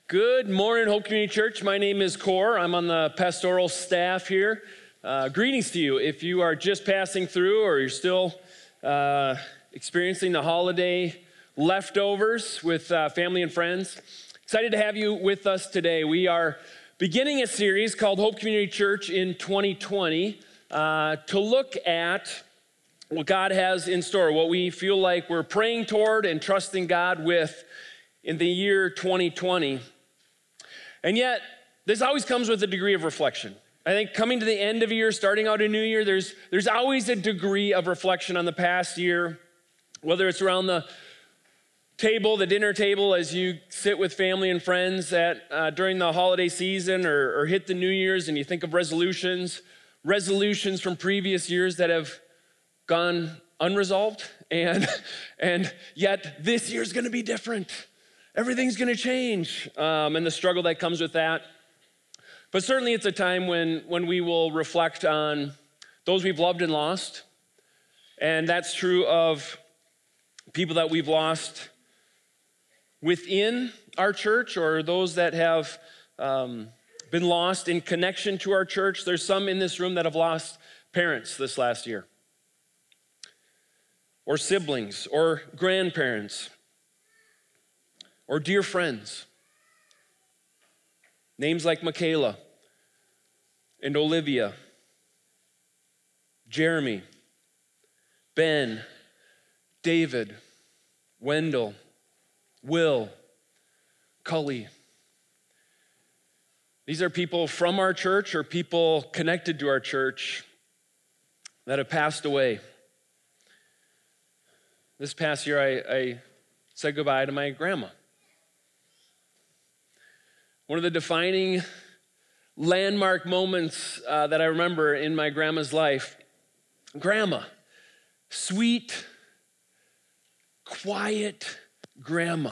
Good morning, Hope Community Church. My name is Cor. I'm on the pastoral staff here. Greetings to you. If you are just passing through or you're still experiencing the holiday leftovers with family and friends, excited to have you with us today. We are beginning a series called Hope Community Church in 2020 to look at what God has in store, what we feel like we're praying toward and trusting God with in the year 2020. And yet, this always comes with a degree of reflection. I think coming to the end of a year, starting out a new year, there's always a degree of reflection on the past year, whether it's around the table, the dinner table, as you sit with family and friends during the holiday season or hit the New Year's and you think of resolutions from previous years that have gone unresolved, and yet this year's gonna be different. Everything's gonna change, and the struggle that comes with that. But certainly it's a time when we will reflect on those we've loved and lost, and that's true of people that we've lost within our church or those that have been lost in connection to our church. There's some in this room that have lost parents this last year, or siblings, or grandparents, or dear friends. Names like Michaela and Olivia, Jeremy, Ben, David, Wendell, Will, Cully. These are people from our church or people connected to our church that have passed away. This past year, I said goodbye to my grandma. One of the defining landmark moments that I remember in my grandma's life, grandma, sweet, quiet grandma.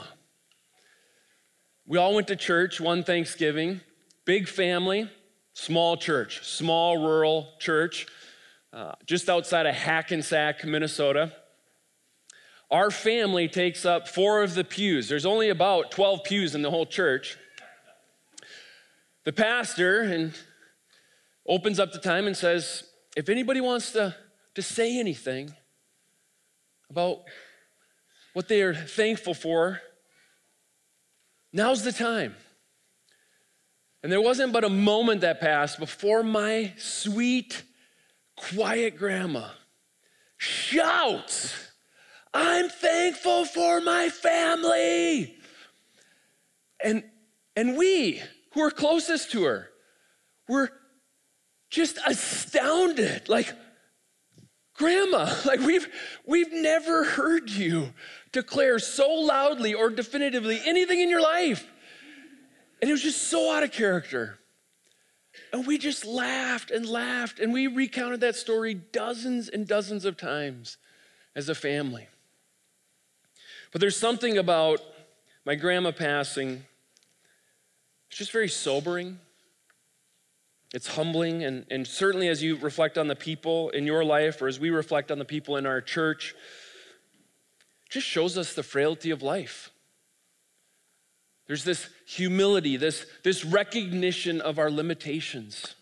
We all went to church one Thanksgiving, big family, small church, small rural church, just outside of Hackensack, Minnesota. Our family takes up 4 of the pews. There's only about 12 pews in the whole church. The pastor opens up the time and says, if anybody wants to say anything about what they are thankful for, now's the time. And there wasn't but a moment that passed before my sweet, quiet grandma shouts, I'm thankful for my family. And we who are closest to her were just astounded. Like, Grandma, like we've never heard you declare so loudly or definitively anything in your life. And it was just so out of character. And we just laughed, and we recounted that story dozens and dozens of times as a family. But there's something about my grandma passing, it's just very sobering. It's humbling, and certainly as you reflect on the people in your life, or as we reflect on the people in our church, it just shows us the frailty of life. There's this humility, this recognition of our limitations.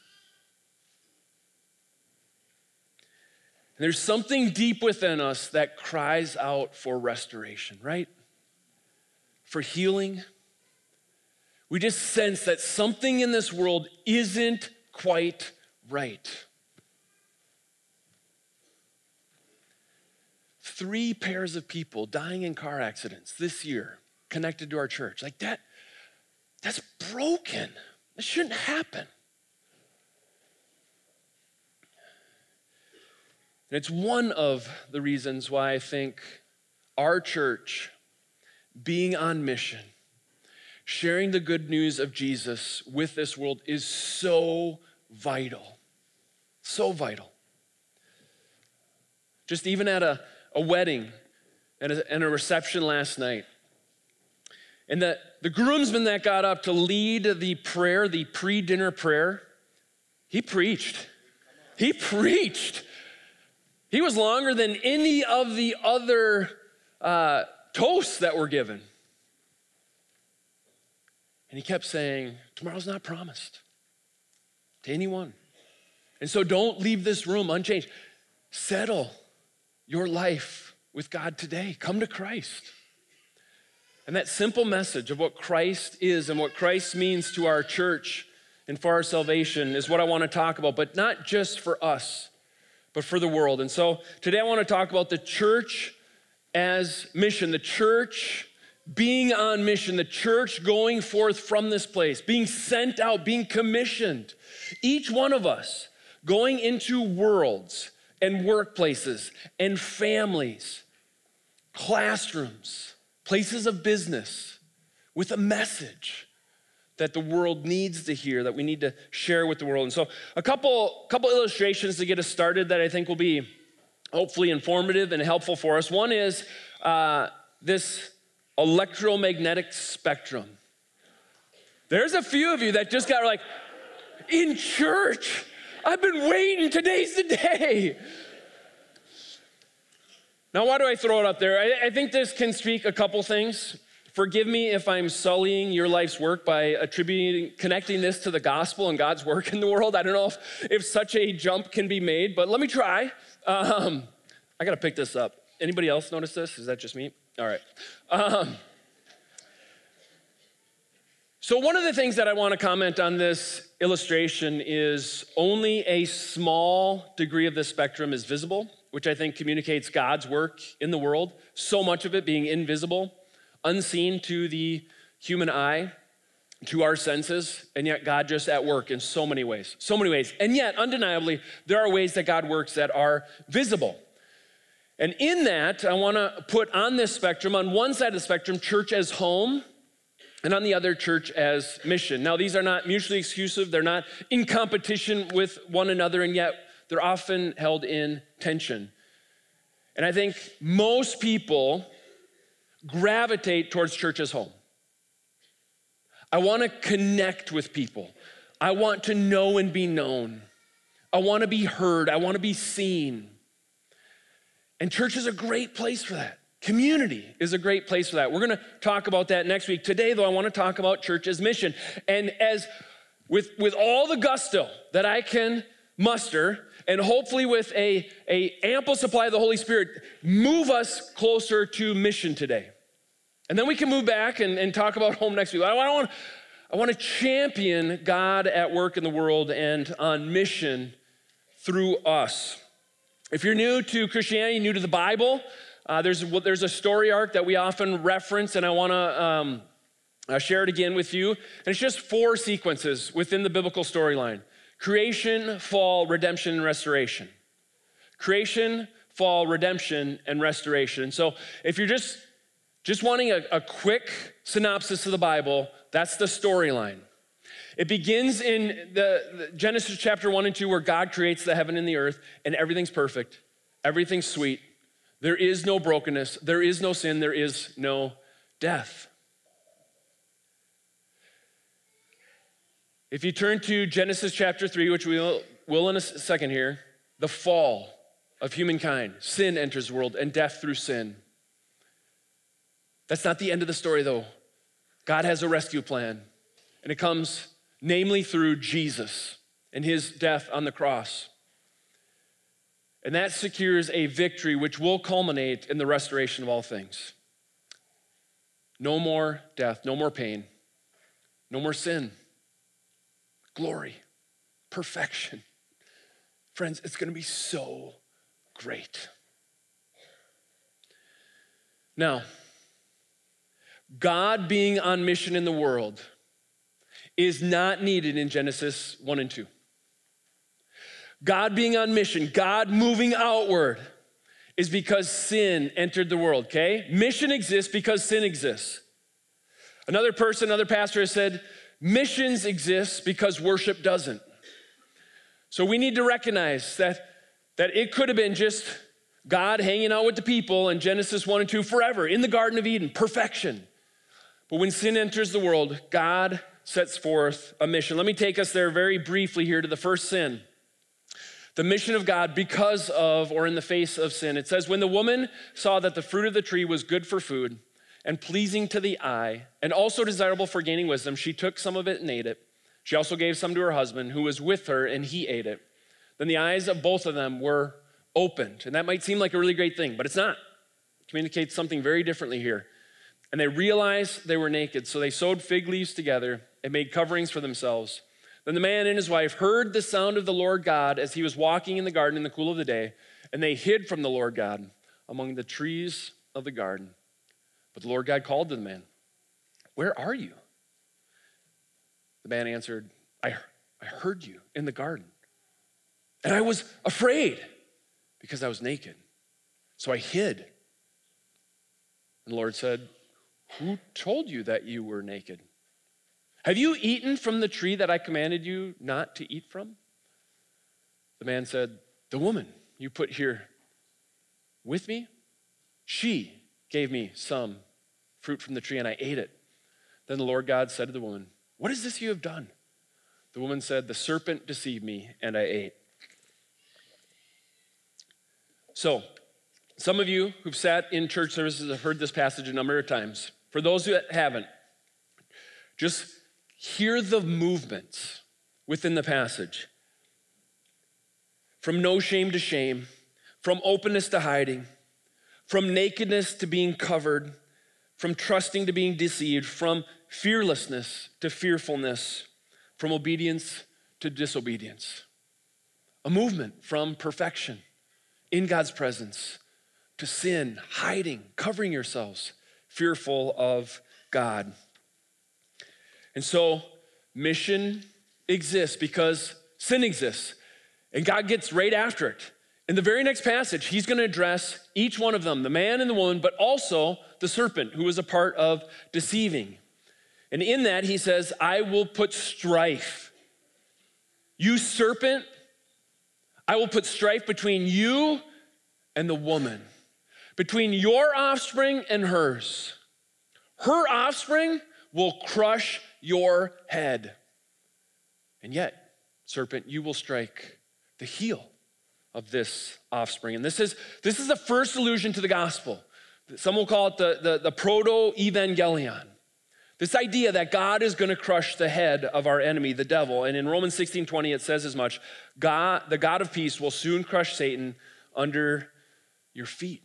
And there's something deep within us that cries out for restoration, right? For healing. We just sense that something in this world isn't quite right. 3 pairs of people dying in car accidents this year connected to our church. Like that's broken. It shouldn't happen. And it's one of the reasons why I think our church, being on mission, sharing the good news of Jesus with this world is so vital. So vital. Just even at a wedding and a reception last night, and the groomsman that got up to lead the prayer, the pre-dinner prayer, he preached. He preached. He was longer than any of the other toasts that were given. And he kept saying, tomorrow's not promised to anyone. And so don't leave this room unchanged. Settle your life with God today. Come to Christ. And that simple message of what Christ is and what Christ means to our church and for our salvation is what I want to talk about, but not just for us, but for the world. And so today I want to talk about the church as mission, the church being on mission, the church going forth from this place, being sent out, being commissioned. Each one of us going into worlds and workplaces and families, classrooms, places of business with a message that the world needs to hear, that we need to share with the world. And so a couple illustrations to get us started that I think will be hopefully informative and helpful for us. One is this electromagnetic spectrum. There's a few of you that just got like, in church, I've been waiting, today's the day. Now, why do I throw it up there? I think this can speak a couple things. Forgive me if I'm sullying your life's work by connecting this to the gospel and God's work in the world. I don't know if such a jump can be made, but let me try. I gotta pick this up. Anybody else notice this? Is that just me? All right. So one of the things that I want to comment on this illustration is only a small degree of the spectrum is visible, which I think communicates God's work in the world, so much of it being invisible, unseen to the human eye, to our senses, and yet God just at work in so many ways. And yet, undeniably, there are ways that God works that are visible. And in that, I want to put on this spectrum, on one side of the spectrum, church as home, and on the other, church as mission. Now, these are not mutually exclusive. They're not in competition with one another, and yet they're often held in tension. And I think most people gravitate towards church as home. I want to connect with people. I want to know and be known. I want to be heard. I want to be seen. And church is a great place for that. Community is a great place for that. We're going to talk about that next week. Today, though, I want to talk about church as mission. And as with all the gusto that I can muster, and hopefully with a ample supply of the Holy Spirit, move us closer to mission today. And then we can move back and talk about home next week. I want to champion God at work in the world and on mission through us. If you're new to Christianity, new to the Bible, there's a story arc that we often reference, and I want to share it again with you. And it's just 4 sequences within the biblical storyline: creation, fall, redemption, and restoration. Creation, fall, redemption, and restoration. And so if you're just wanting a quick synopsis of the Bible, that's the storyline. It begins in the Genesis chapter 1 and 2, where God creates the heaven and the earth, and everything's perfect, everything's sweet. There is no brokenness, there is no sin, there is no death. If you turn to Genesis chapter 3, which we will in a second here, the fall of humankind, sin enters the world, and death through sin. That's not the end of the story, though. God has a rescue plan, and it comes namely through Jesus and his death on the cross. And that secures a victory which will culminate in the restoration of all things. No more death, no more pain, no more sin, glory, perfection. Friends, it's going to be so great. Now, God being on mission in the world is not needed in Genesis 1 and 2. God being on mission, God moving outward, is because sin entered the world, okay? Mission exists because sin exists. Another pastor has said, missions exist because worship doesn't. So we need to recognize that it could have been just God hanging out with the people in Genesis 1 and 2 forever, in the Garden of Eden, perfection. But when sin enters the world, God sets forth a mission. Let me take us there very briefly here to the first sin. The mission of God because of or in the face of sin. It says, when the woman saw that the fruit of the tree was good for food and pleasing to the eye, and also desirable for gaining wisdom, she took some of it and ate it. She also gave some to her husband who was with her, and he ate it. Then the eyes of both of them were opened. And that might seem like a really great thing, but it's not. It communicates something very differently here. And they realized they were naked, so they sewed fig leaves together and made coverings for themselves. Then the man and his wife heard the sound of the Lord God as he was walking in the garden in the cool of the day, and they hid from the Lord God among the trees of the garden. But the Lord God called to the man, "Where are you?" The man answered, I heard you in the garden, and I was afraid because I was naked, so I hid. And the Lord said, "Who told you that you were naked? Have you eaten from the tree that I commanded you not to eat from?" The man said, "The woman you put here with me, she gave me some fruit from the tree and I ate it." Then the Lord God said to the woman, "What is this you have done?" The woman said, "The serpent deceived me and I ate." So, some of you who've sat in church services have heard this passage a number of times. For those who haven't, just hear the movements within the passage. From no shame to shame, from openness to hiding, from nakedness to being covered, from trusting to being deceived, from fearlessness to fearfulness, from obedience to disobedience. A movement from perfection in God's presence to sin, hiding, covering yourselves, fearful of God. And so mission exists because sin exists, and God gets right after it. In the very next passage, he's going to address each one of them, the man and the woman, but also the serpent who was a part of deceiving. And in that, he says, "I will put strife. You serpent, I will put strife between you and the woman, between your offspring and hers. Her offspring will crush your head. And yet, serpent, you will strike the heel of this offspring." And this is the first allusion to the gospel. Some will call it the proto-evangelion. This idea that God is going to crush the head of our enemy, the devil. And in Romans 16:20, it says as much, God, the God of peace, will soon crush Satan under your feet.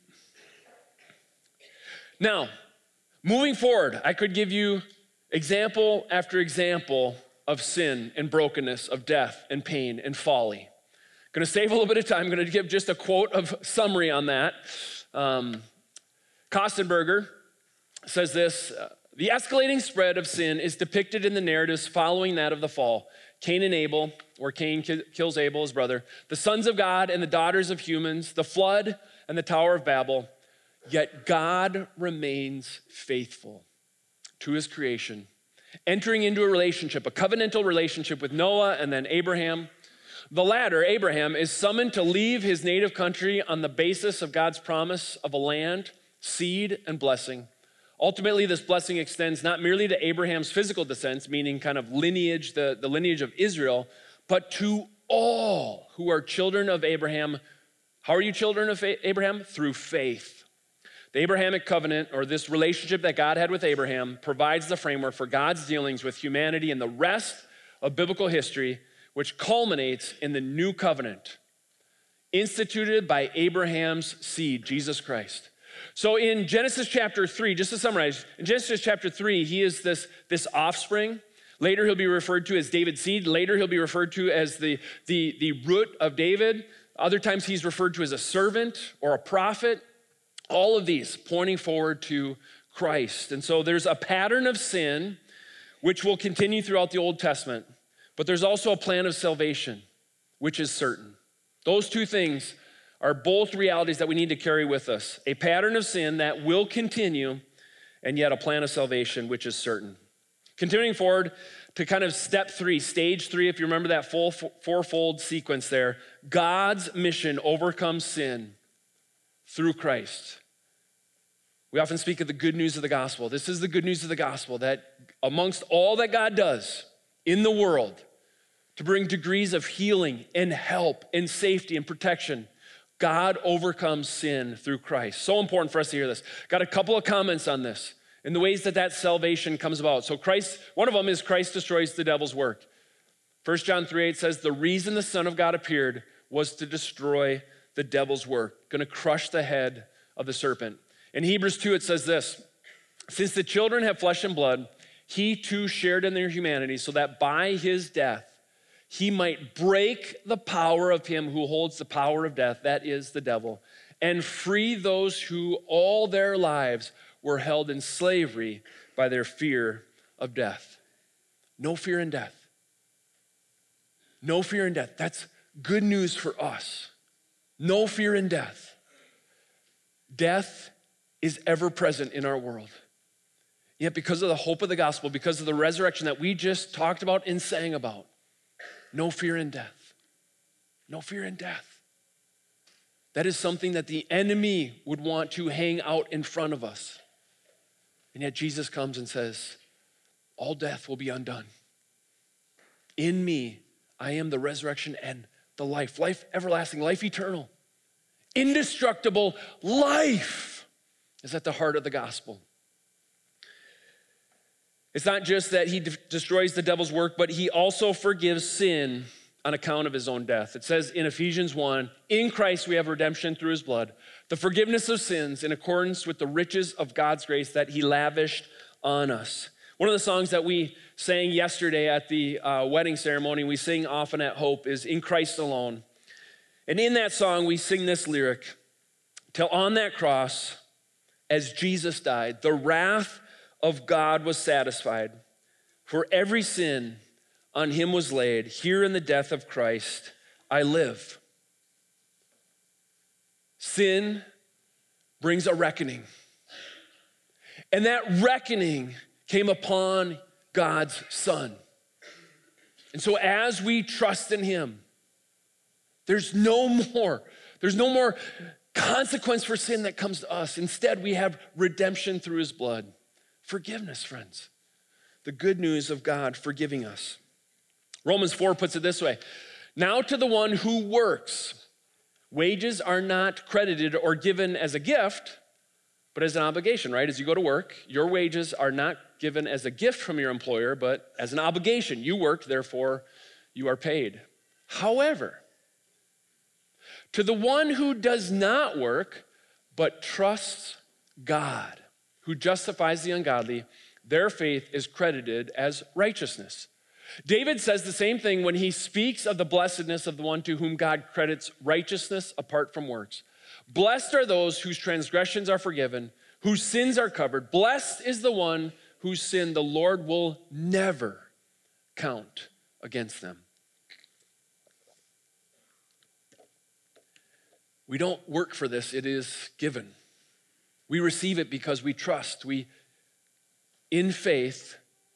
Now, moving forward, I could give you example after example of sin and brokenness, of death and pain and folly. I'm going to save a little bit of time. I'm going to give just a quote of summary on that. Kostenberger says this, "The escalating spread of sin is depicted in the narratives following that of the fall. Cain and Abel, where Cain kills Abel, his brother, the sons of God and the daughters of humans, the flood and the Tower of Babel. Yet God remains faithful to his creation, entering into a relationship, a covenantal relationship with Noah and then Abraham. The latter, Abraham, is summoned to leave his native country on the basis of God's promise of a land, seed, and blessing. Ultimately, this blessing extends not merely to Abraham's physical descendants, meaning kind of lineage, the lineage of Israel, but to all who are children of Abraham. How are you children of Abraham? Through faith. The Abrahamic covenant, or this relationship that God had with Abraham, provides the framework for God's dealings with humanity and the rest of biblical history, which culminates in the new covenant instituted by Abraham's seed, Jesus Christ. So in Genesis chapter 3, just to summarize, in Genesis chapter 3, he is this offspring. Later, he'll be referred to as David's seed. Later, he'll be referred to as the root of David. Other times, he's referred to as a servant or a prophet. All of these pointing forward to Christ. And so there's a pattern of sin which will continue throughout the Old Testament, but there's also a plan of salvation, which is certain. Those two things are both realities that we need to carry with us. A pattern of sin that will continue, and yet a plan of salvation, which is certain. Continuing forward to kind of step 3, stage 3, if you remember that full fourfold sequence there, God's mission overcomes sin through Christ. We often speak of the good news of the gospel. This is the good news of the gospel, that amongst all that God does in the world to bring degrees of healing and help and safety and protection, God overcomes sin through Christ. So important for us to hear this. Got a couple of comments on this. and the ways that that salvation comes about. So one of them is Christ destroys the devil's work. 1 John 3:8 says, the reason the Son of God appeared was to destroy the devil's work, going to crush the head of the serpent. In Hebrews 2, it says this, since the children have flesh and blood, he too shared in their humanity so that by his death, he might break the power of him who holds the power of death, that is the devil, and free those who all their lives were held in slavery by their fear of death. No fear in death. No fear in death. That's good news for us. No fear in death. Death is ever present in our world. Yet because of the hope of the gospel, because of the resurrection that we just talked about and sang about, no fear in death. No fear in death. That is something that the enemy would want to hang out in front of us. And yet Jesus comes and says, all death will be undone. In me, I am the resurrection and the life everlasting, life eternal, indestructible life is at the heart of the gospel. It's not just that he destroys the devil's work, but he also forgives sin on account of his own death. It says in Ephesians 1, in Christ we have redemption through his blood, the forgiveness of sins in accordance with the riches of God's grace that he lavished on us. One of the songs that we sang yesterday at the wedding ceremony, we sing often at Hope, is In Christ Alone. And in that song, we sing this lyric, till on that cross, as Jesus died, the wrath of God was satisfied. For every sin on him was laid. Here in the death of Christ, I live. Sin brings a reckoning. And that reckoning came upon God's Son. And so as we trust in him, there's no more consequence for sin that comes to us. Instead, we have redemption through his blood. Forgiveness, friends. The good news of God forgiving us. Romans 4 puts it this way. Now to the one who works, wages are not credited or given as a gift, but as an obligation, right? As you go to work, your wages are not given as a gift from your employer, but as an obligation. You worked, therefore you are paid. However, to the one who does not work, but trusts God, who justifies the ungodly, their faith is credited as righteousness. David says the same thing when he speaks of the blessedness of the one to whom God credits righteousness apart from works. Blessed are those whose transgressions are forgiven, whose sins are covered. Blessed is the one whose sin the Lord will never count against them. We don't work for this, it is given. We receive it because we trust. We, in faith,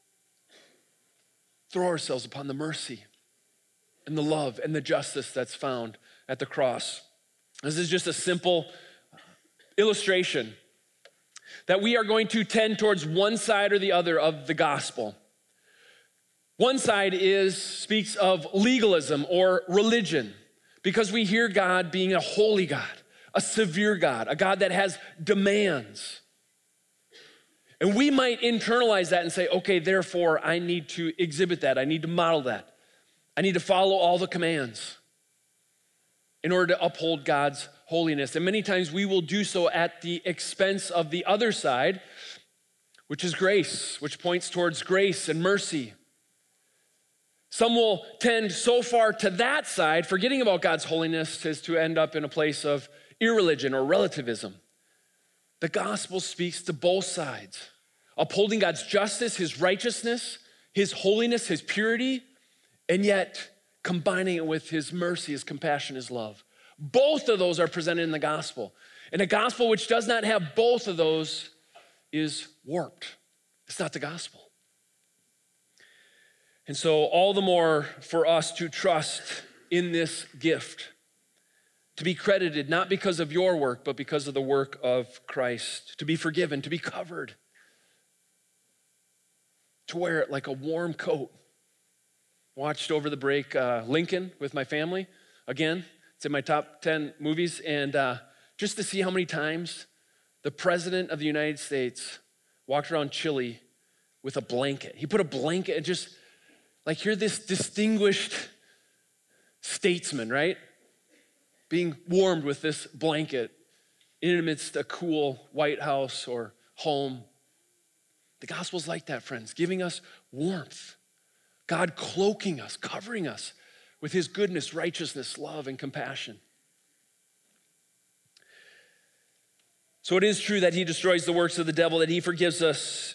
throw ourselves upon the mercy and the love and the justice that's found at the cross. This is just a simple illustration that we are going to tend towards one side or the other of the gospel. One side speaks of legalism or religion, because we hear God being a holy God, a severe God, a God that has demands. And we might internalize that and say, okay, therefore I need to exhibit that. I need to model that. I need to follow all the commands in order to uphold God's holiness. And many times we will do so at the expense of the other side, which is grace, which points towards grace and mercy. Some will tend so far to that side, forgetting about God's holiness, as to end up in a place of irreligion or relativism. The gospel speaks to both sides, upholding God's justice, his righteousness, his holiness, his purity, and yet combining it with his mercy, his compassion, his love. Both of those are presented in the gospel. And a gospel which does not have both of those is warped. It's not the gospel. And so all the more for us to trust in this gift, to be credited not because of your work, but because of the work of Christ, to be forgiven, to be covered, to wear it like a warm coat. Watched over the break Lincoln with my family. Again, it's in my top 10 movies. And just to see how many times the President of the United States walked around Chile with a blanket. He put a blanket and just, like, you're this distinguished statesman, right? Being warmed with this blanket in amidst a cool White House or home. The gospel's like that, friends, giving us warmth. God cloaking us, covering us with his goodness, righteousness, love, and compassion. So it is true that he destroys the works of the devil, that he forgives us,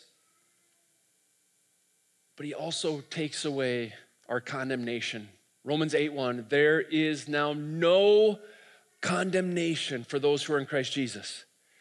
but he also takes away our condemnation. Romans 8:1, there is now no condemnation for those who are in Christ Jesus.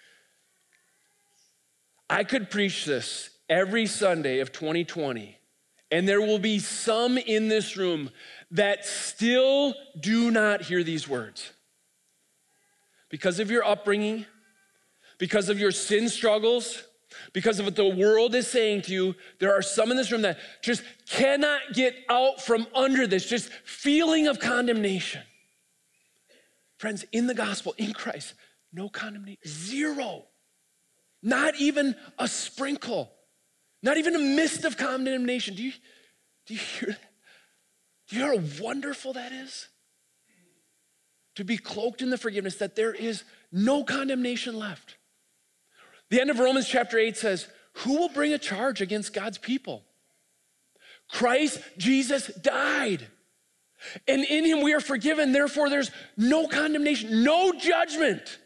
I could preach this every Sunday of 2020, and there will be some in this room that still do not hear these words. Because of your upbringing, because of your sin struggles, because of what the world is saying to you, there are some in this room that just cannot get out from under this, just feeling of condemnation. Friends, in the gospel, in Christ, no condemnation, zero. Not even a sprinkle, not even a mist of condemnation. Do you hear that? Do you hear how wonderful that is? To be cloaked in the forgiveness that there is no condemnation left. The end of Romans chapter 8 says, who will bring a charge against God's people? Christ Jesus died. And in him we are forgiven. Therefore, there's no condemnation, no judgment.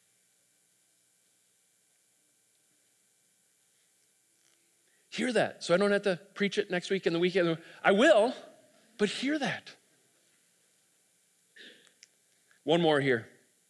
Hear that. So I don't have to preach it next week and the weekend. I will, but hear that. One more here.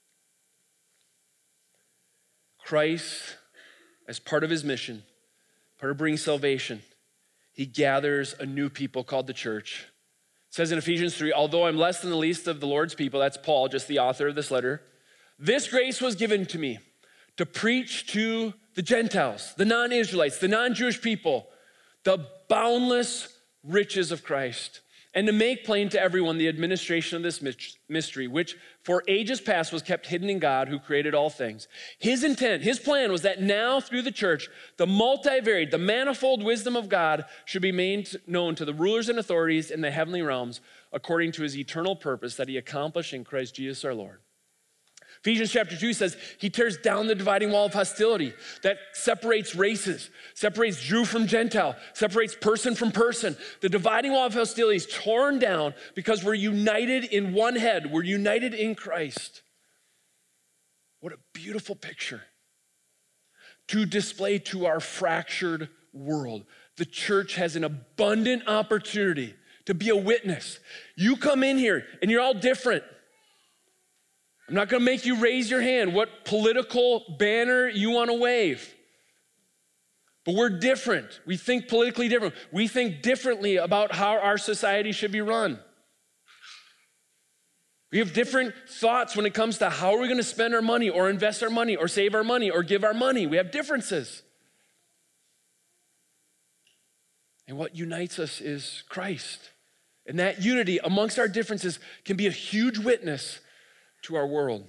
Christ, as part of his mission, part of bringing salvation, he gathers a new people called the church. It says in Ephesians 3, although I'm less than the least of the Lord's people, that's Paul, just the author of this letter, this grace was given to me to preach to the Gentiles, the non-Israelites, the non-Jewish people, the boundless riches of Christ, and to make plain to everyone the administration of this mystery, which for ages past was kept hidden in God who created all things. His intent, his plan was that now through the church, the multivariate, the manifold wisdom of God should be made known to the rulers and authorities in the heavenly realms according to his eternal purpose that he accomplished in Christ Jesus our Lord. Ephesians chapter 2 says he tears down the dividing wall of hostility that separates races, separates Jew from Gentile, separates person from person. The dividing wall of hostility is torn down because we're united in one head. We're united in Christ. What a beautiful picture to display to our fractured world. The church has an abundant opportunity to be a witness. You come in here and you're all different. I'm not gonna make you raise your hand, what political banner you wanna wave. But we're different. We think politically different. We think differently about how our society should be run. We have different thoughts when it comes to how are we gonna spend our money or invest our money or save our money or give our money. We have differences. And what unites us is Christ. And that unity amongst our differences can be a huge witness to our world.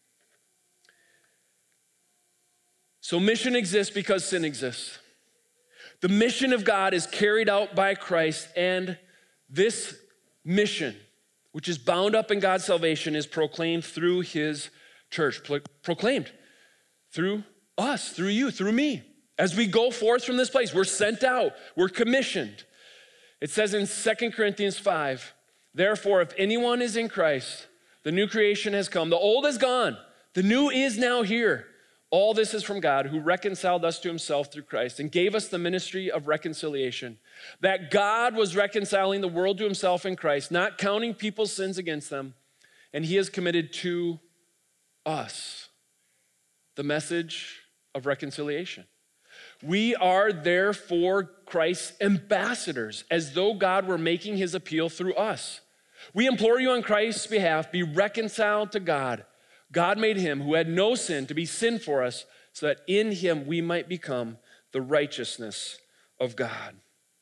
So mission exists because sin exists. The mission of God is carried out by Christ, and this mission, which is bound up in God's salvation, is proclaimed through his church, proclaimed through us, through you, through me. As we go forth from this place, we're sent out, we're commissioned. It says in 2 Corinthians 5, therefore, if anyone is in Christ, the new creation has come. The old is gone. The new is now here. All this is from God, who reconciled us to himself through Christ and gave us the ministry of reconciliation. That God was reconciling the world to himself in Christ, not counting people's sins against them. And he has committed to us the message of reconciliation. We are therefore Christ's ambassadors, as though God were making his appeal through us. We implore you on Christ's behalf, be reconciled to God. God made him who had no sin to be sin for us, so that in him we might become the righteousness of God.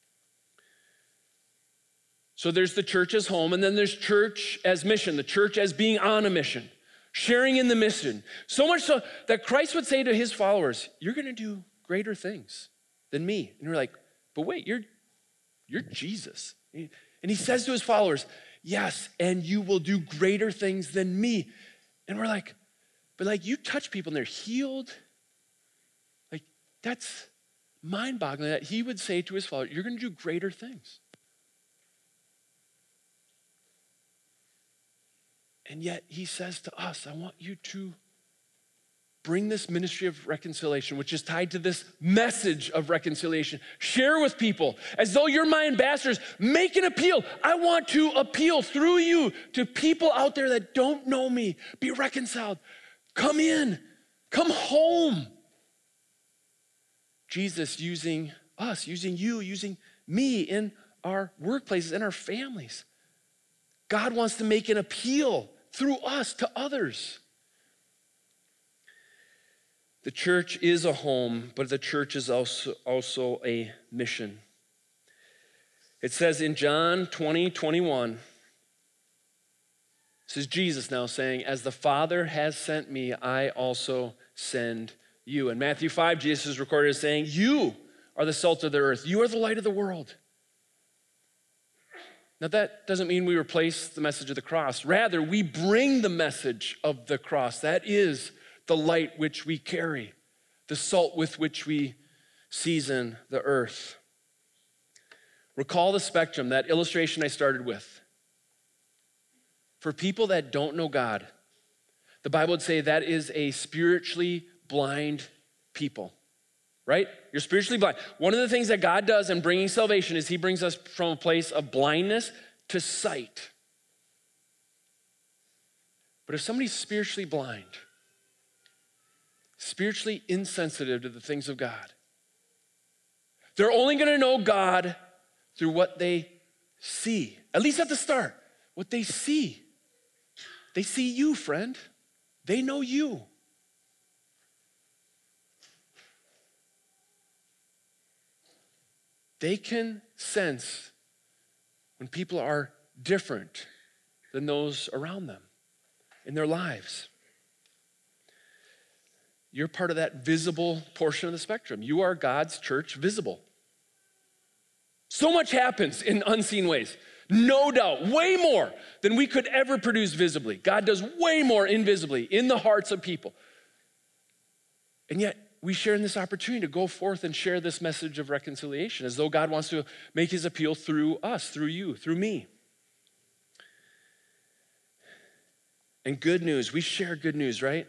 So there's the church as home, and then there's church as mission, the church as being on a mission, sharing in the mission. So much so that Christ would say to his followers, you're gonna do greater things. than me. And we're like, but wait, you're Jesus. And he says to his followers, yes, and you will do greater things than me. And we're like, but like you touch people and they're healed. Like that's mind-boggling that he would say to his followers, you're going to do greater things. And yet he says to us, I want you to bring this ministry of reconciliation, which is tied to this message of reconciliation. Share with people as though you're my ambassadors. Make an appeal. I want to appeal through you to people out there that don't know me. Be reconciled. Come in. Come home. Jesus using us, using you, using me in our workplaces, in our families. God wants to make an appeal through us to others. The church is a home, but the church is also a mission. It says in John 20:21, this is Jesus now saying, as the Father has sent me, I also send you. In Matthew 5, Jesus is recorded as saying, you are the salt of the earth. You are the light of the world. Now that doesn't mean we replace the message of the cross. Rather, we bring the message of the cross. That is the light which we carry, the salt with which we season the earth. Recall the spectrum, that illustration I started with. For people that don't know God, the Bible would say that is a spiritually blind people, right? You're spiritually blind. One of the things that God does in bringing salvation is he brings us from a place of blindness to sight. But if somebody's spiritually blind, spiritually insensitive to the things of God, they're only going to know God through what they see, at least at the start, what they see. They see you, friend. They know you. They can sense when people are different than those around them in their lives. You're part of that visible portion of the spectrum. You are God's church visible. So much happens in unseen ways. No doubt, way more than we could ever produce visibly. God does way more invisibly in the hearts of people. And yet, we share in this opportunity to go forth and share this message of reconciliation as though God wants to make his appeal through us, through you, through me. And good news, we share good news, right?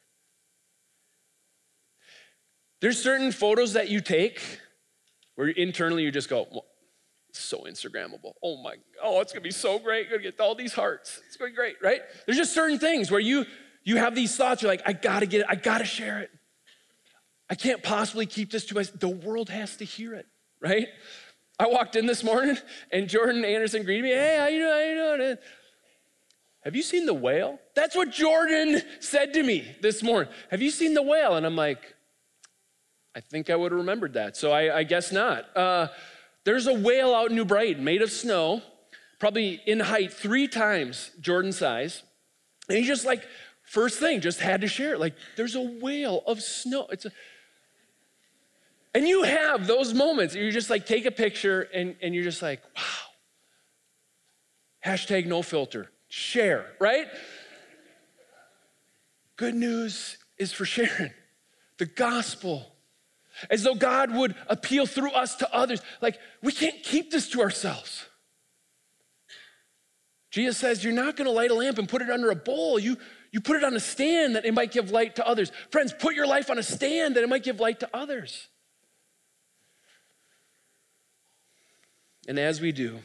There's certain photos that you take where internally you just go, well, it's so Instagrammable. It's gonna be so great. Gonna get all these hearts. It's gonna be great, right? There's just certain things where you have these thoughts. You're like, I gotta get it. I gotta share it. I can't possibly keep this to myself. The world has to hear it, right? I walked in this morning and Jordan Anderson greeted me. Hey, how you doing? How you doing? Have you seen the whale? That's what Jordan said to me this morning. Have you seen the whale? And I'm like, I think I would have remembered that. So I guess not. There's a whale out in New Brighton made of snow, probably in height 3 times Jordan's size. And he just like, first thing, just had to share it. Like, there's a whale of snow. And you have those moments. You just like take a picture and you're just like, wow. Hashtag no filter. Share, right? Good news is for sharing. The gospel. As though God would appeal through us to others. Like, we can't keep this to ourselves. Jesus says, you're not gonna light a lamp and put it under a bowl. You put it on a stand that it might give light to others. Friends, put your life on a stand that it might give light to others. And as we do,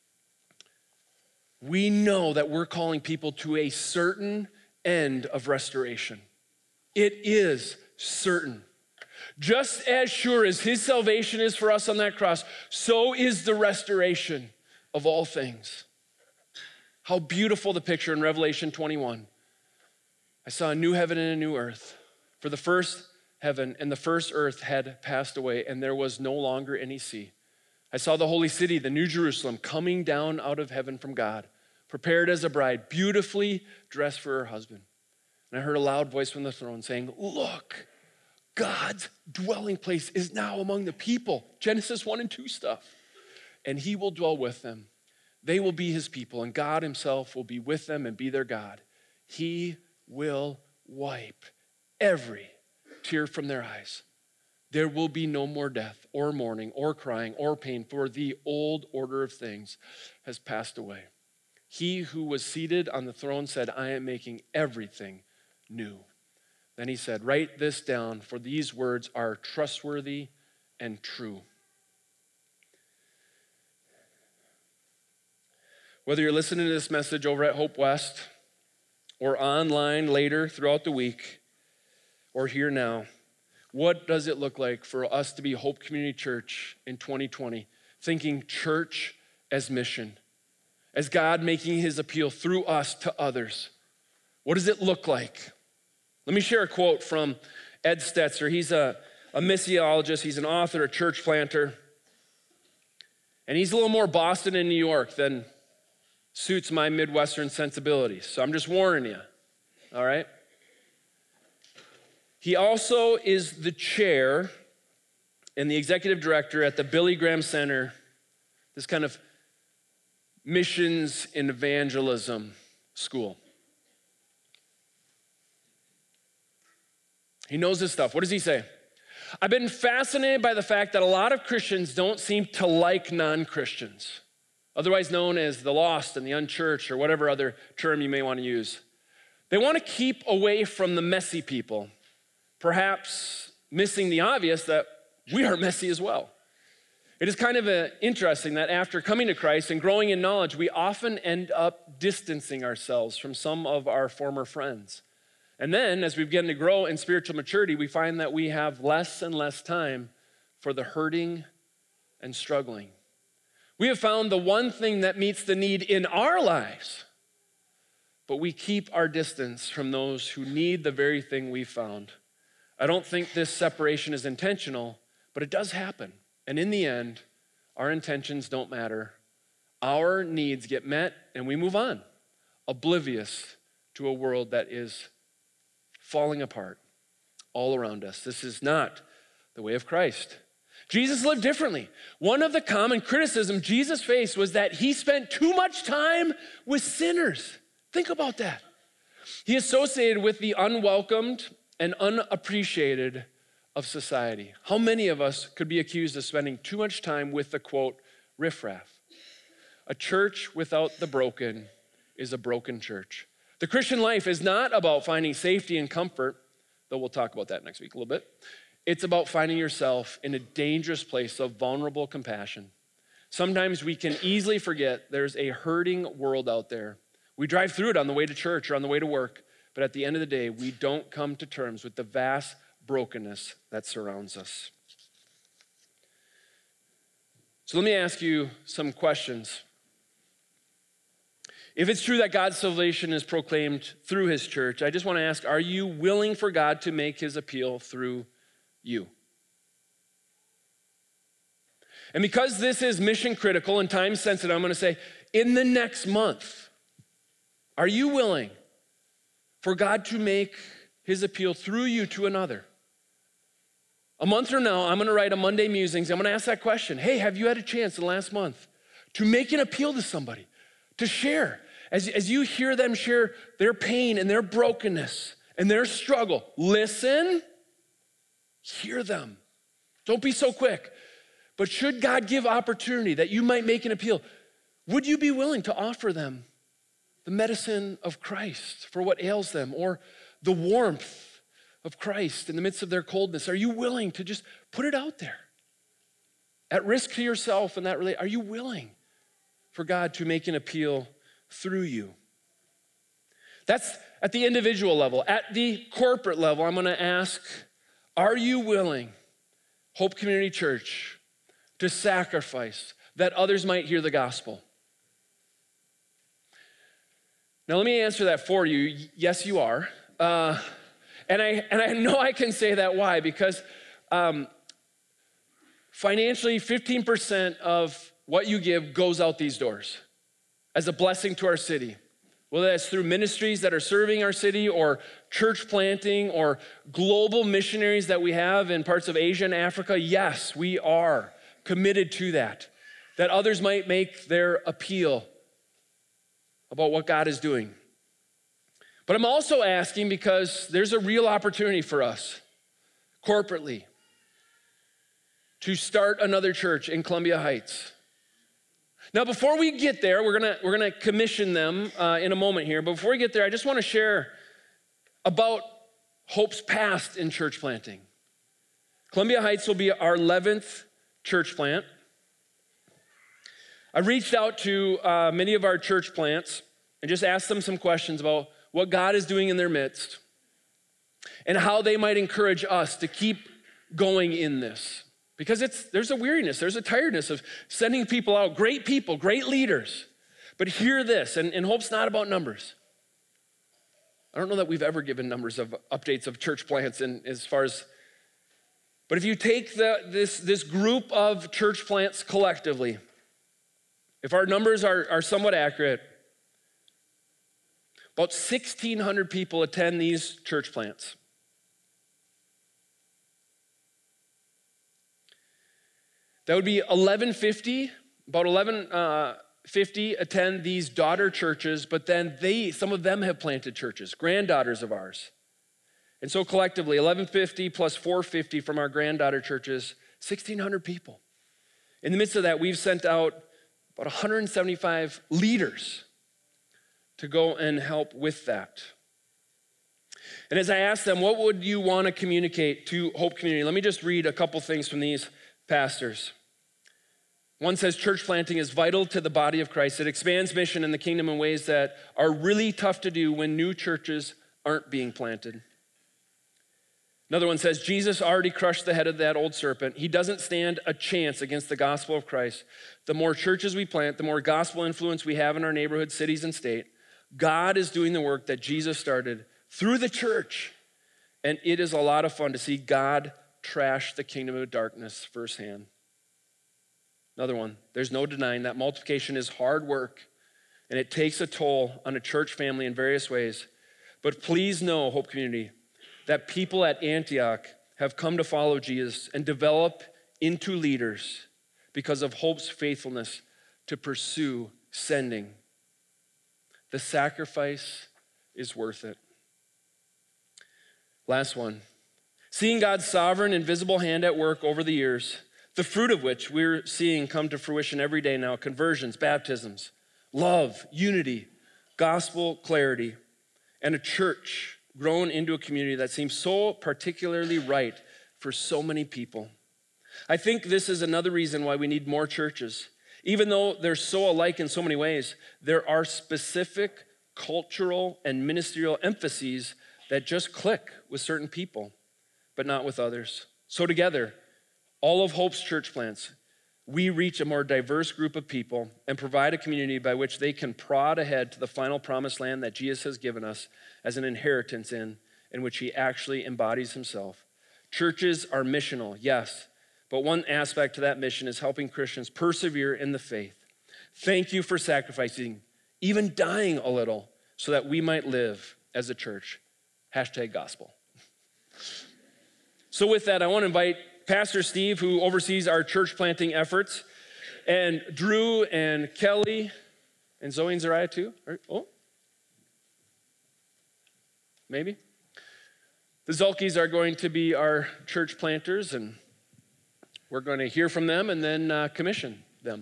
we know that we're calling people to a certain end of restoration. It is certain. Just as sure as his salvation is for us on that cross, so is the restoration of all things. How beautiful the picture in Revelation 21. I saw a new heaven and a new earth. For the first heaven and the first earth had passed away, and there was no longer any sea. I saw the holy city, the new Jerusalem, coming down out of heaven from God, prepared as a bride, beautifully dressed for her husband. And I heard a loud voice from the throne saying, look, God's dwelling place is now among the people. Genesis 1 and 2 stuff. And he will dwell with them. They will be his people, and God himself will be with them and be their God. He will wipe every tear from their eyes. There will be no more death or mourning or crying or pain, for the old order of things has passed away. He who was seated on the throne said, I am making everything new. Then he said, write this down, for these words are trustworthy and true. Whether you're listening to this message over at Hope West or online later throughout the week or here now, what does it look like for us to be Hope Community Church in 2020, thinking church as mission, as God making his appeal through us to others? What does it look like? Let me share a quote from Ed Stetzer. He's a missiologist, he's an author, a church planter, and he's a little more Boston and New York than suits my Midwestern sensibilities. So I'm just warning you, all right? He also is the chair and the executive director at the Billy Graham Center, this kind of missions and evangelism school. He knows this stuff. What does he say? I've been fascinated by the fact that a lot of Christians don't seem to like non-Christians, otherwise known as the lost and the unchurched or whatever other term you may want to use. They want to keep away from the messy people, perhaps missing the obvious that we are messy as well. It is kind of interesting that after coming to Christ and growing in knowledge, we often end up distancing ourselves from some of our former friends. And then as we begin to grow in spiritual maturity, we find that we have less and less time for the hurting and struggling. We have found the one thing that meets the need in our lives, but we keep our distance from those who need the very thing we found. I don't think this separation is intentional, but it does happen. And in the end, our intentions don't matter. Our needs get met and we move on, oblivious to a world that is falling apart all around us. This is not the way of Christ. Jesus lived differently. One of the common criticisms Jesus faced was that he spent too much time with sinners. Think about that. He associated with the unwelcomed and unappreciated of society. How many of us could be accused of spending too much time with the, quote, riffraff? A church without the broken is a broken church. The Christian life is not about finding safety and comfort, though we'll talk about that next week a little bit. It's about finding yourself in a dangerous place of vulnerable compassion. Sometimes we can easily forget there's a hurting world out there. We drive through it on the way to church or on the way to work, but at the end of the day, we don't come to terms with the vast brokenness that surrounds us. So let me ask you some questions. If it's true that God's salvation is proclaimed through his church, I just want to ask, are you willing for God to make his appeal through you? And because this is mission critical and time sensitive, I'm going to say, in the next month, are you willing for God to make his appeal through you to another? A month from now, I'm going to write a Monday Musings. I'm going to ask that question. Hey, have you had a chance in the last month to make an appeal to somebody, to share? As you hear them share their pain and their brokenness and their struggle, listen, hear them. Don't be so quick. But should God give opportunity that you might make an appeal, would you be willing to offer them the medicine of Christ for what ails them, or the warmth of Christ in the midst of their coldness? Are you willing to just put it out there? At risk to yourself and that really, are you willing for God to make an appeal through you? That's at the individual level. At the corporate level, I'm going to ask, are you willing, Hope Community Church, to sacrifice that others might hear the gospel? Now, let me answer that for you. Yes, you are. And I know I can say that. Why? Because financially, 15% of what you give goes out these doors as a blessing to our city. whether that's through ministries that are serving our city or church planting or global missionaries that we have in parts of Asia and Africa, yes, we are committed to that others might make their appeal about what God is doing. But I'm also asking because there's a real opportunity for us corporately to start another church in Columbia Heights. Now, before we get there, we're gonna commission them in a moment here. But before we get there, I just want to share about Hope's past in church planting. Columbia Heights will be our 11th church plant. I reached out to many of our church plants and just asked them some questions about what God is doing in their midst and how they might encourage us to keep going in this. Because there's a weariness, there's a tiredness of sending people out, great people, great leaders. But hear this, and Hope's not about numbers. I don't know that we've ever given numbers of updates of church plants but if you take this group of church plants collectively, if our numbers are somewhat accurate, about 1,600 people attend these church plants. That would be 1,150, about 1,150 attend these daughter churches, but then some of them have planted churches, granddaughters of ours. And so collectively, 1,150 plus 450 from our granddaughter churches, 1,600 people. In the midst of that, we've sent out about 175 leaders to go and help with that. And as I asked them, what would you want to communicate to Hope Community? Let me just read a couple things from these pastors. One says, church planting is vital to the body of Christ. It expands mission in the kingdom in ways that are really tough to do when new churches aren't being planted. Another one says, Jesus already crushed the head of that old serpent. He doesn't stand a chance against the gospel of Christ. The more churches we plant, the more gospel influence we have in our neighborhood, cities, and state. God is doing the work that Jesus started through the church. And it is a lot of fun to see God trash the kingdom of darkness firsthand. Another one, there's no denying that multiplication is hard work and it takes a toll on a church family in various ways. But please know, Hope Community, that people at Antioch have come to follow Jesus and develop into leaders because of Hope's faithfulness to pursue sending. The sacrifice is worth it. Last one, seeing God's sovereign and visible hand at work over the years, the fruit of which we're seeing come to fruition every day now, conversions, baptisms, love, unity, gospel clarity, and a church grown into a community that seems so particularly right for so many people. I think this is another reason why we need more churches. Even though they're so alike in so many ways, there are specific cultural and ministerial emphases that just click with certain people, but not with others. So together, all of Hope's church plants, we reach a more diverse group of people and provide a community by which they can prod ahead to the final promised land that Jesus has given us as an inheritance in which he actually embodies himself. Churches are missional, yes, but one aspect to that mission is helping Christians persevere in the faith. Thank you for sacrificing, even dying a little, so that we might live as a church. #gospel. So with that, I want to invite Pastor Steve, who oversees our church planting efforts, and Drew and Kelly, and Zoe and Zariah too. Oh, maybe. The Zulkis are going to be our church planters, and we're going to hear from them and then commission them.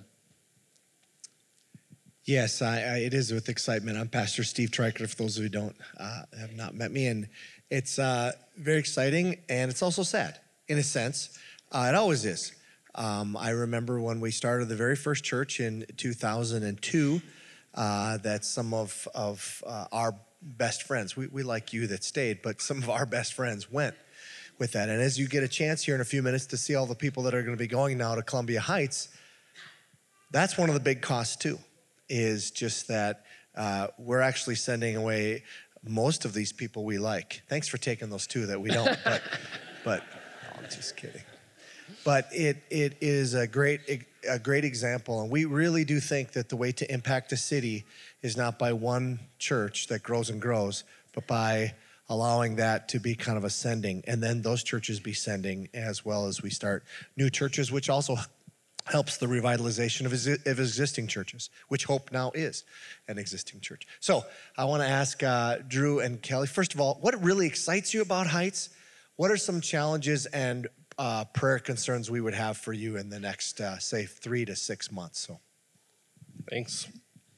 Yes, it is with excitement. I'm Pastor Steve Treichert, for those of you who don't have not met me, and it's very exciting, and it's also sad, in a sense. It always is. I remember when we started the very first church in 2002, that some of our best friends, we like you that stayed, but some of our best friends went with that. And as you get a chance here in a few minutes to see all the people that are going to be going now to Columbia Heights, that's one of the big costs too, is just that we're actually sending away most of these people we like. Thanks for taking those two that we don't, but I'm just kidding. but it is a great example. And we really do think that the way to impact a city is not by one church that grows and grows, but by allowing that to be kind of ascending, and then those churches be sending as well as we start new churches, which also helps the revitalization of existing churches, which Hope now is an existing church. So I want to ask Drew and Kelly, first of all, what really excites you about Heights? What are some challenges and prayer concerns we would have for you in the next, say, 3 to 6 months? So, thanks.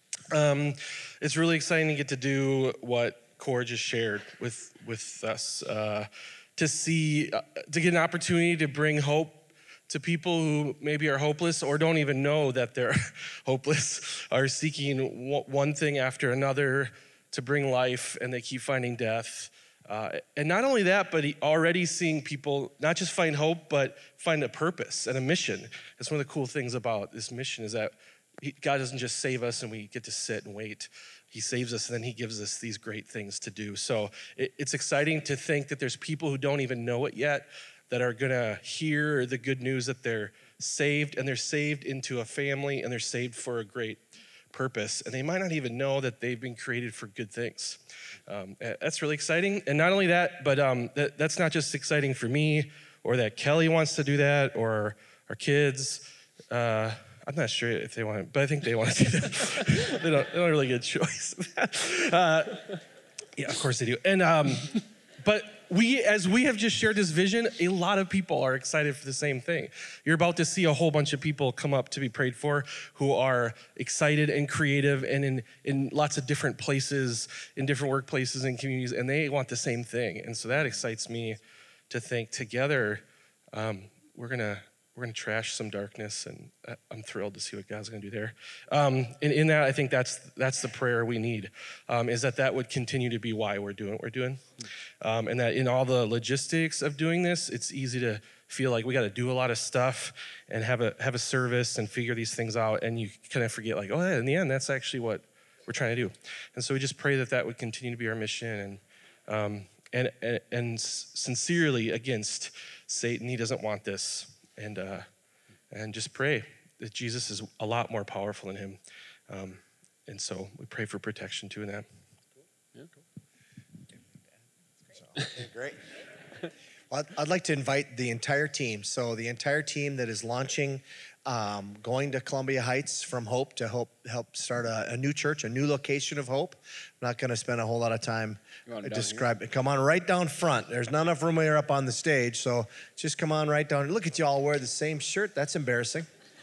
It's really exciting to get to do what Core just shared with us, to see, to get an opportunity to bring hope to people who maybe are hopeless or don't even know that they're hopeless, are seeking one thing after another to bring life, and they keep finding death. And not only that, but already seeing people not just find hope, but find a purpose and a mission. That's one of the cool things about this mission, is that God doesn't just save us and we get to sit and wait. He saves us, and then he gives us these great things to do. So it's exciting to think that there's people who don't even know it yet that are gonna hear the good news that they're saved, and they're saved into a family, and they're saved for a great purpose. And they might not even know that they've been created for good things. That's really exciting. And not only that, but that's not just exciting for me, or that Kelly wants to do that, or our kids. I'm not sure if they want it, but I think they want to do that. They don't really get a choice. Yeah, of course they do. And but as we have just shared this vision, a lot of people are excited for the same thing. You're about to see a whole bunch of people come up to be prayed for who are excited and creative and in lots of different places, in different workplaces and communities, and they want the same thing. And so that excites me to think together, we're gonna trash some darkness, and I'm thrilled to see what God's gonna do there. And in that, I think that's the prayer we need, is that would continue to be why we're doing what we're doing. And that in all the logistics of doing this, it's easy to feel like we gotta do a lot of stuff and have a service and figure these things out, and you kind of forget, like, oh yeah, in the end, that's actually what we're trying to do. And so we just pray that would continue to be our mission, and sincerely against Satan. He doesn't want this. And just pray that Jesus is a lot more powerful than him. And so we pray for protection too in that. Yeah, cool. Okay, great. Well, I'd like to invite the entire team. So the entire team that is launching, going to Columbia Heights from Hope to help start a new church, a new location of Hope. I'm not going to spend a whole lot of time describing. Come on right down front. There's not enough room here up on the stage, so just come on right down. Look at you all wear the same shirt. That's embarrassing.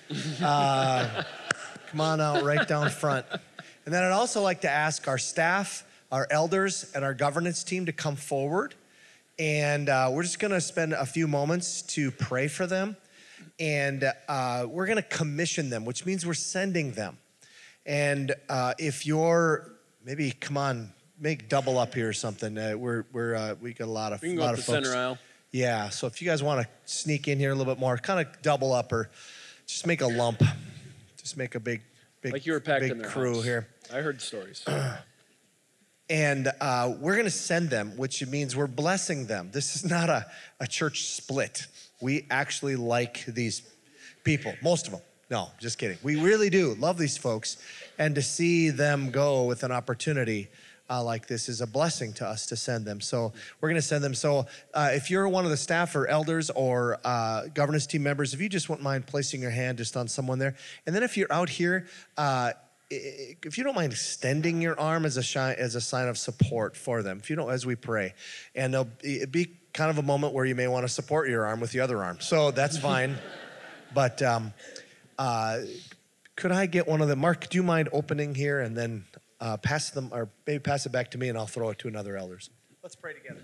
Come on out right down front. And then I'd also like to ask our staff, our elders, and our governance team to come forward. And we're just going to spend a few moments to pray for them. And we're going to commission them, which means we're sending them. And if you're, maybe come on, make double up here or something. We got a lot of folks. We can go up the center aisle. Yeah, so if you guys want to sneak in here a little bit more, kind of double up, or just make a lump. Just make a big like you were packed big in their crew house. here. I heard stories. And we're going to send them, which means we're blessing them. This is not a church split. We actually like these people, most of them. No, just kidding. We really do love these folks. And to see them go with an opportunity like this is a blessing to us to send them. So we're going to send them. So if you're one of the staff or elders or governance team members, if you just wouldn't mind placing your hand just on someone there. And then if you're out here, if you don't mind extending your arm as a sign of support for them, if you don't, as we pray, and it'll be kind of a moment where you may want to support your arm with the other arm. So that's fine. But could I get one of them? Mark, do you mind opening here and then pass them, or maybe pass it back to me and I'll throw it to another elders. Let's pray together.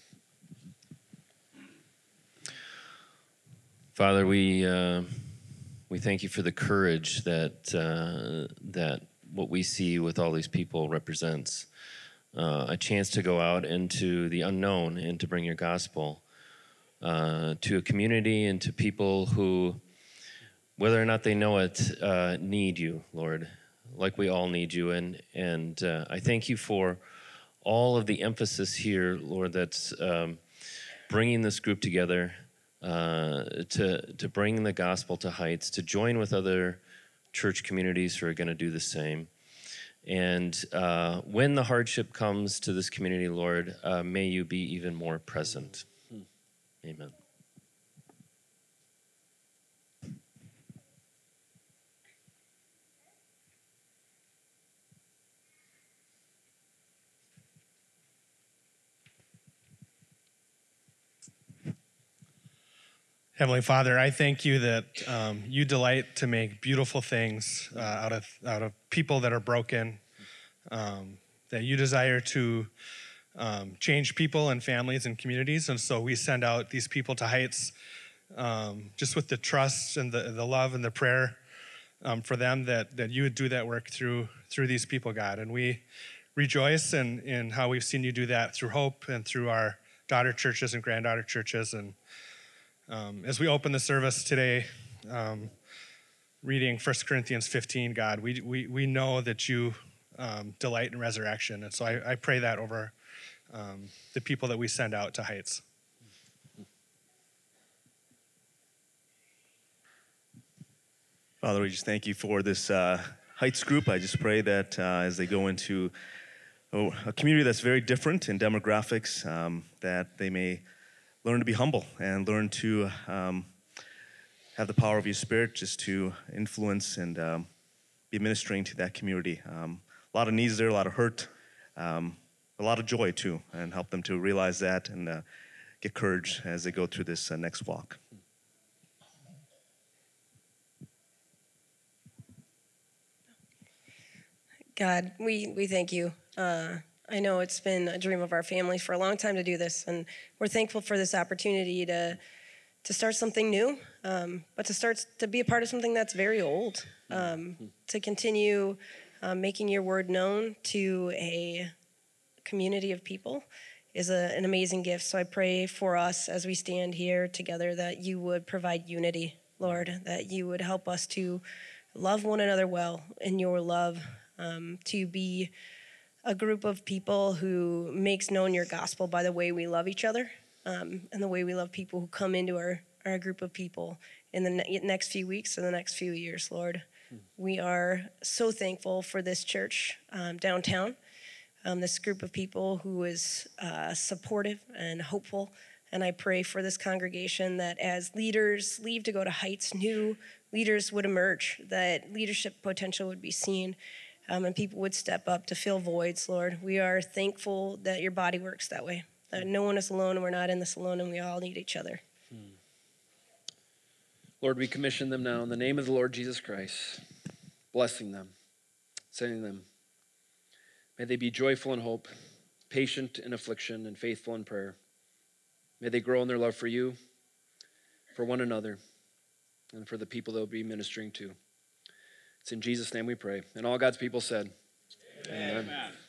Father, we thank you for the courage that what we see with all these people represents. A chance to go out into the unknown and to bring your gospel to a community and to people who, whether or not they know it, need you, Lord, like we all need you. And I thank you for all of the emphasis here, Lord, that's bringing this group together, to bring the gospel to Heights, to join with other church communities who are going to do the same. And when the hardship comes to this community, Lord, may you be even more present. Amen. Heavenly Father, I thank you that you delight to make beautiful things out of people that are broken, that you desire to change people and families and communities. And so we send out these people to Heights just with the trust and the love and the prayer for them that you would do that work through these people, God. And we rejoice in how we've seen you do that through Hope and through our daughter churches and granddaughter churches. And as we open the service today, reading 1 Corinthians 15, God, we know that you delight in resurrection. And so I pray that over the people that we send out to Heights. Father, we just thank you for this Heights group. I just pray that as they go into a community that's very different in demographics, that they may learn to be humble and learn to have the power of your Spirit just to influence and be ministering to that community. A lot of needs there, a lot of hurt, a lot of joy too, and help them to realize that and get courage as they go through this next walk. God, we thank you. I know it's been a dream of our family for a long time to do this, and we're thankful for this opportunity to start something new, but to be a part of something that's very old, to continue making your word known to a community of people is an amazing gift. So I pray for us as we stand here together that you would provide unity, Lord, that you would help us to love one another well in your love, to be a group of people who makes known your gospel by the way we love each other, and the way we love people who come into our group of people in the next few weeks and the next few years, Lord. We are so thankful for this church downtown, this group of people who is supportive and hopeful. And I pray for this congregation that as leaders leave to go to Heights, new leaders would emerge, that leadership potential would be seen, and people would step up to fill voids, Lord. We are thankful that your body works that way, that no one is alone and we're not in this alone and we all need each other. Lord, we commission them now in the name of the Lord Jesus Christ, blessing them, sending them. May they be joyful in hope, patient in affliction, and faithful in prayer. May they grow in their love for you, for one another, and for the people they'll be ministering to. It's in Jesus' name we pray. And all God's people said, Amen. Amen.